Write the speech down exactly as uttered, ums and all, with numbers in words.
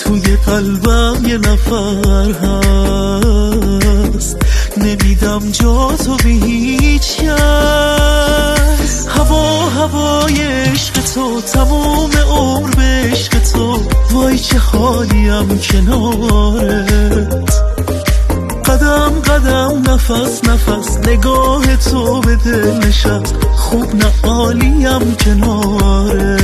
توی قلبم یه نفر هست، نمیدم جا تو به هیچ کس. هوا هوای عشق تو، تموم عمر به عشق تو، وای چه حالیم کنارت. قدم قدم نفس نفس نگاه تو به دل نشست، خوب نه عالیم کنارت.